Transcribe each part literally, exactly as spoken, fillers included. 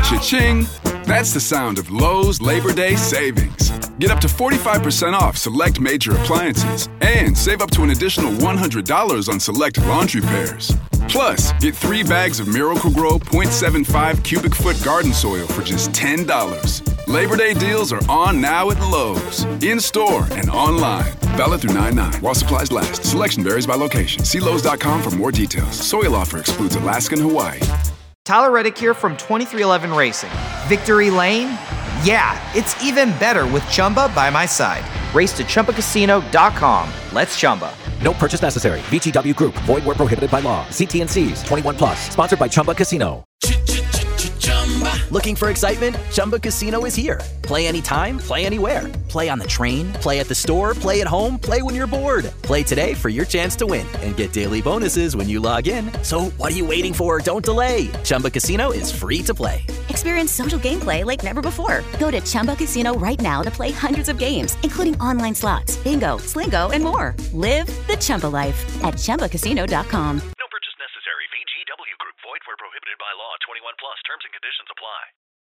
Cha-ching! That's the sound of Lowe's Labor Day savings. Get up to forty-five percent off select major appliances and save up to an additional one hundred dollars on select laundry pairs. Plus, get three bags of Miracle-Gro point seven five cubic foot garden soil for just ten dollars. Labor Day deals are on now at Lowe's, in-store and online. Valid through nine nine while supplies last. Selection varies by location. See Lowe's dot com for more details. Soil offer excludes Alaska and Hawaii. Tyler Reddick here from twenty-three eleven Racing. Victory Lane? Yeah, it's even better with Chumba by my side. Race to Chumba Casino dot com. Let's Chumba. No purchase necessary. V G W Group. Void where prohibited by law. See T and C's. twenty-one plus. Sponsored by Chumba Casino. Looking for excitement? Chumba Casino is here. Play anytime, play anywhere. Play on the train, play at the store, play at home, play when you're bored. Play today for your chance to win and get daily bonuses when you log in. So what are you waiting for? Don't delay. Chumba Casino is free to play. Experience social gameplay like never before. Go to Chumba Casino right now to play hundreds of games, including online slots, bingo, Slingo, and more. Live the Chumba life at Chumba Casino dot com. V G W Group. Void where prohibited by law. twenty-one plus. Terms and conditions apply.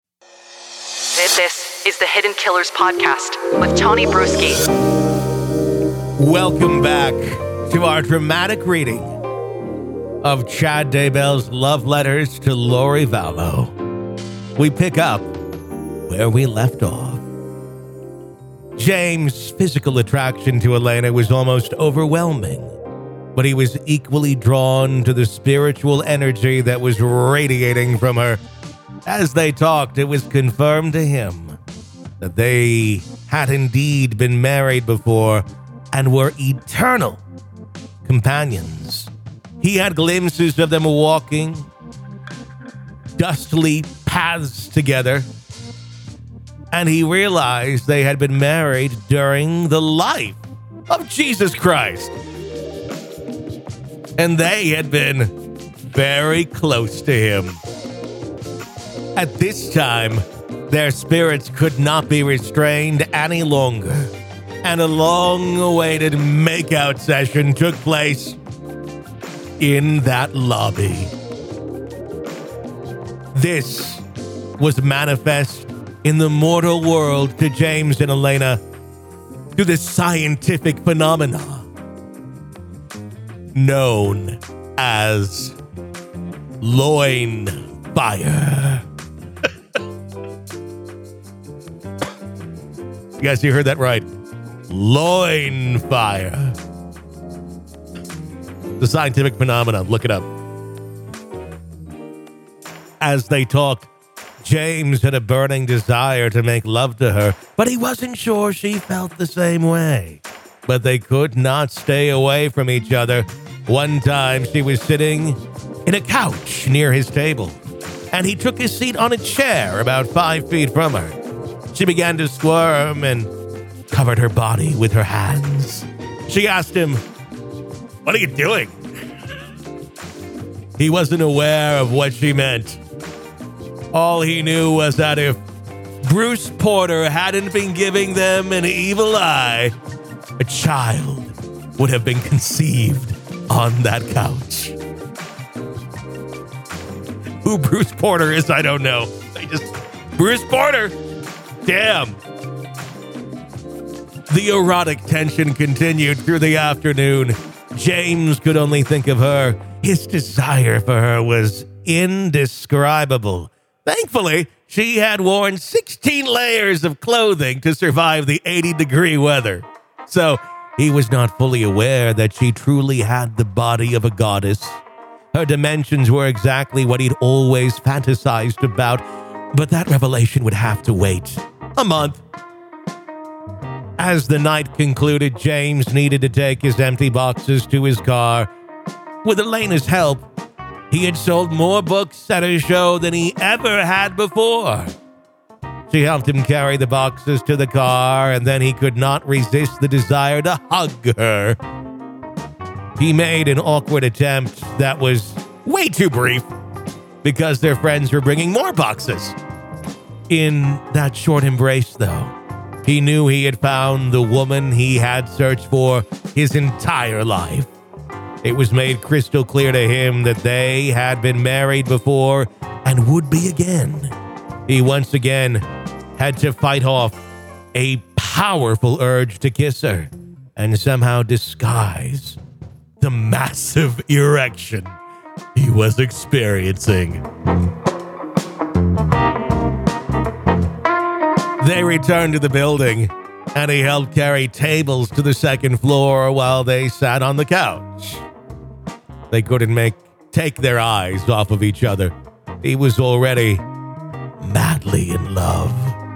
This is the Hidden Killers podcast with Tony Bruski. Welcome back to our dramatic reading of Chad Daybell's love letters to Lori Vallow. We pick up where we left off. James' physical attraction to Elena was almost overwhelming, but he was equally drawn to the spiritual energy that was radiating from her. As they talked, it was confirmed to him that they had indeed been married before and were eternal companions. He had glimpses of them walking dustly paths together, and he realized they had been married during the life of Jesus Christ. And they had been very close to him. At this time, their spirits could not be restrained any longer, and a long-awaited makeout session took place in that lobby. This was manifest in the mortal world to James and Elena through the scientific phenomena known as loin fire. You guys, you heard that right. Loin fire. The scientific phenomenon. Look it up. As they talked, James had a burning desire to make love to her, but he wasn't sure she felt the same way. But they could not stay away from each other. One time she was sitting in a couch near his table, and he took his seat on a chair about five feet from her. She began to squirm and covered her body with her hands. She asked him, "What are you doing?" He wasn't aware of what she meant. All he knew was that if Bruce Porter hadn't been giving them an evil eye, a child would have been conceived on that couch. Who Bruce Porter is, I don't know. They just... Bruce Porter! Damn. The erotic tension continued through the afternoon. James could only think of her. His desire for her was indescribable. Thankfully, she had worn sixteen layers of clothing to survive the eighty-degree weather. So he was not fully aware that she truly had the body of a goddess. Her dimensions were exactly what he'd always fantasized about, but that revelation would have to wait a month. As the night concluded, James needed to take his empty boxes to his car. With Elena's help, he had sold more books at a show than he ever had before. She helped him carry the boxes to the car, and then he could not resist the desire to hug her. He made an awkward attempt that was way too brief because their friends were bringing more boxes. In that short embrace, though, he knew he had found the woman he had searched for his entire life. It was made crystal clear to him that they had been married before and would be again. he once again had to fight off a powerful urge to kiss her and somehow disguise the massive erection he was experiencing. They returned to the building, and he helped carry tables to the second floor while they sat on the couch. They couldn't make take their eyes off of each other. He was already madly in love.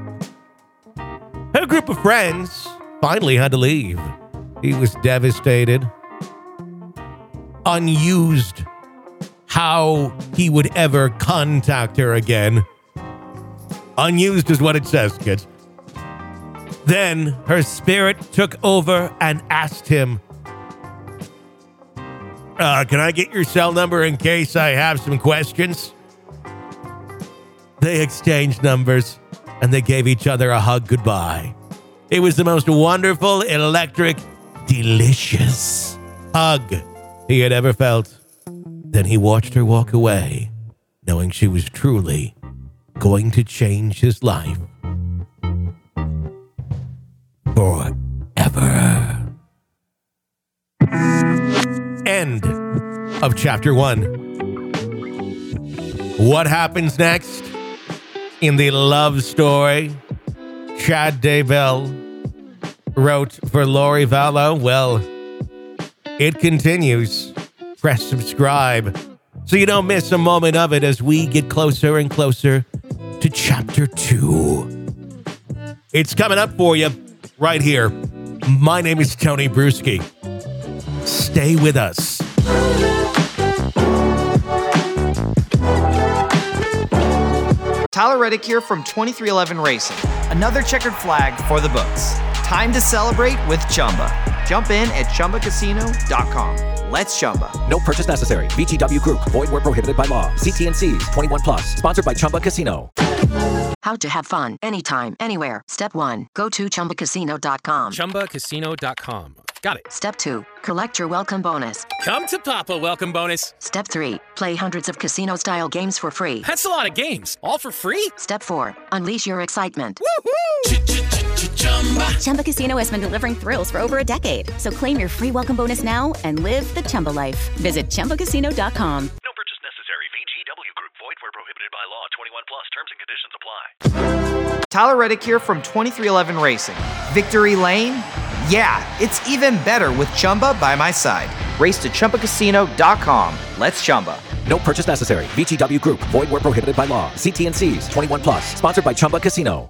Her group of friends finally had to leave. He was devastated, unused how he would ever contact her again. Unused is what it says, kids. Then her spirit took over and asked him, uh, can I get your cell number in case I have some questions? They exchanged numbers, and they gave each other a hug goodbye. It was the most wonderful, electric, delicious hug he had ever felt. Then he watched her walk away, knowing she was truly going to change his life forever. End of chapter one. What happens next in the love story Chad Daybell wrote for Lori Vallow? Well, it continues. Press subscribe so you don't miss a moment of it as we get closer and closer to chapter two. It's coming up for you right here. My name is Tony Bruschi. Stay with us. Tyler Reddick here from twenty-three eleven Racing. Another checkered flag for the books. Time to celebrate with Chumba. Jump in at Chumba Casino dot com. Let's Chumba. No purchase necessary. V G W Group. Void where prohibited by law. See T N Cs. twenty-one plus. Sponsored by Chumba Casino. How to have fun anytime, anywhere. Step one. Go to Chumba Casino dot com. Chumba Casino dot com. Got it. Step two. Collect your welcome bonus. Come to Papa welcome bonus. Step three. Play hundreds of casino-style games for free. That's a lot of games. All for free? Step four. Unleash your excitement. Chumba. Chumba Casino has been delivering thrills for over a decade. So claim your free welcome bonus now and live the Chumba life. Visit Chumba Casino dot com. No purchase necessary. V G W Group. Void where prohibited by law. twenty-one plus. Terms and conditions apply. Tyler Reddick here from twenty-three eleven Racing. Victory Lane? Yeah, it's even better with Chumba by my side. Race to Chumba Casino dot com. Let's Chumba. No purchase necessary. V G W Group. Void where prohibited by law. See T N Cs. twenty-one plus. Sponsored by Chumba Casino.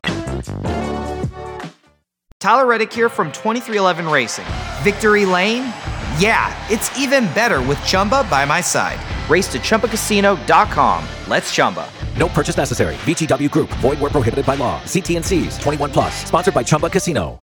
Tyler Reddick here from twenty-three eleven Racing. Victory Lane? Yeah, it's even better with Chumba by my side. Race to Chumba Casino dot com. Let's Chumba. No purchase necessary. V G W Group. Void where prohibited by law. See T N Cs. twenty-one plus. Sponsored by Chumba Casino.